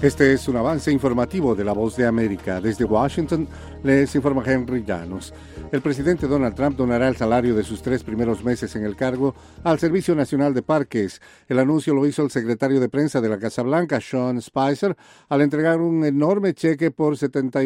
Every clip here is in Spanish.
Este es un avance informativo de La Voz de América. Desde Washington les informa Henry Llanos. El presidente Donald Trump donará el salario de sus 3 primeros meses en el cargo al Servicio Nacional de Parques. El anuncio lo hizo el secretario de prensa de la Casa Blanca, Sean Spicer, al entregar un enorme cheque por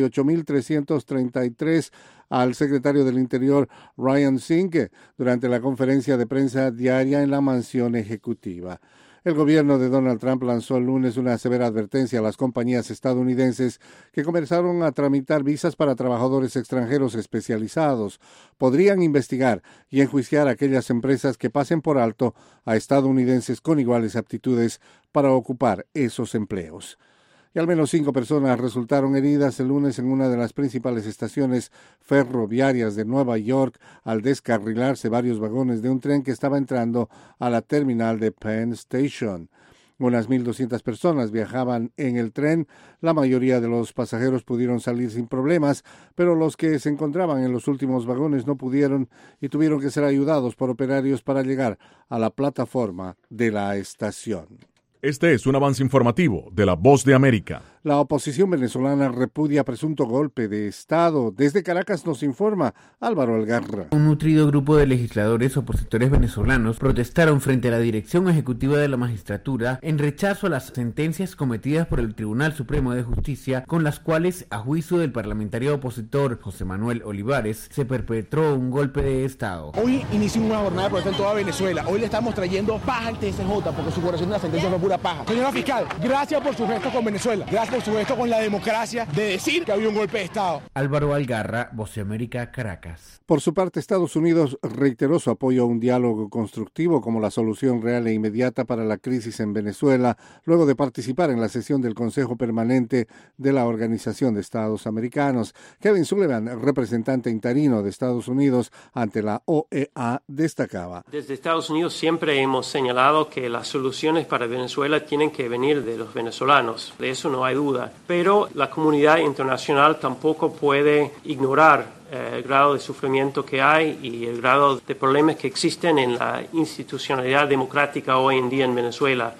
$78,333 al secretario del Interior, Ryan Zinke, durante la conferencia de prensa diaria en la mansión ejecutiva. El gobierno de Donald Trump lanzó el lunes una severa advertencia a las compañías estadounidenses que comenzaron a tramitar visas para trabajadores extranjeros especializados. Podrían investigar y enjuiciar a aquellas empresas que pasen por alto a estadounidenses con iguales aptitudes para ocupar esos empleos. Y al menos 5 personas resultaron heridas el lunes en una de las principales estaciones ferroviarias de Nueva York al descarrilarse varios vagones de un tren que estaba entrando a la terminal de Penn Station. Unas 1,200 personas viajaban en el tren. La mayoría de los pasajeros pudieron salir sin problemas, pero los que se encontraban en los últimos vagones no pudieron y tuvieron que ser ayudados por operarios para llegar a la plataforma de la estación. Este es un avance informativo de La Voz de América. La oposición venezolana repudia presunto golpe de Estado. Desde Caracas nos informa Álvaro Algarra. Un nutrido grupo de legisladores opositores venezolanos protestaron frente a la dirección ejecutiva de la magistratura en rechazo a las sentencias cometidas por el Tribunal Supremo de Justicia, con las cuales, a juicio del parlamentario opositor José Manuel Olivares, se perpetró un golpe de Estado. Hoy inició una jornada de protesta en toda Venezuela. Hoy le estamos trayendo paja al TSJ porque su corrección de la sentencia fue pura paja. Señora fiscal, gracias por su gesto con Venezuela. Gracias por su gesto con la democracia de decir que había un golpe de Estado. Álvaro Algarra, Voz de América, Caracas. Por su parte, Estados Unidos reiteró su apoyo a un diálogo constructivo como la solución real e inmediata para la crisis en Venezuela, luego de participar en la sesión del Consejo Permanente de la Organización de Estados Americanos. Kevin Sullivan, representante interino de Estados Unidos ante la OEA, destacaba: Desde Estados Unidos siempre hemos señalado que las soluciones para Venezuela tienen que venir de los venezolanos, de eso no hay duda, pero la comunidad internacional tampoco puede ignorar el grado de sufrimiento que hay y el grado de problemas que existen en la institucionalidad democrática hoy en día en Venezuela.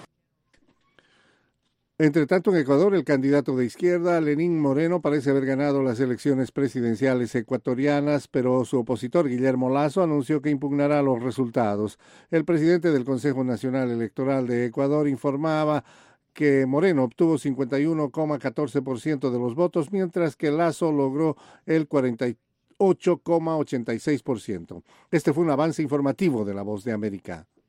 Entre tanto, en Ecuador, el candidato de izquierda, Lenín Moreno, parece haber ganado las elecciones presidenciales ecuatorianas, pero su opositor, Guillermo Lasso, anunció que impugnará los resultados. El presidente del Consejo Nacional Electoral de Ecuador informaba que Moreno obtuvo 51,14% de los votos, mientras que Lasso logró el 48,86%. Este fue un avance informativo de La Voz de América.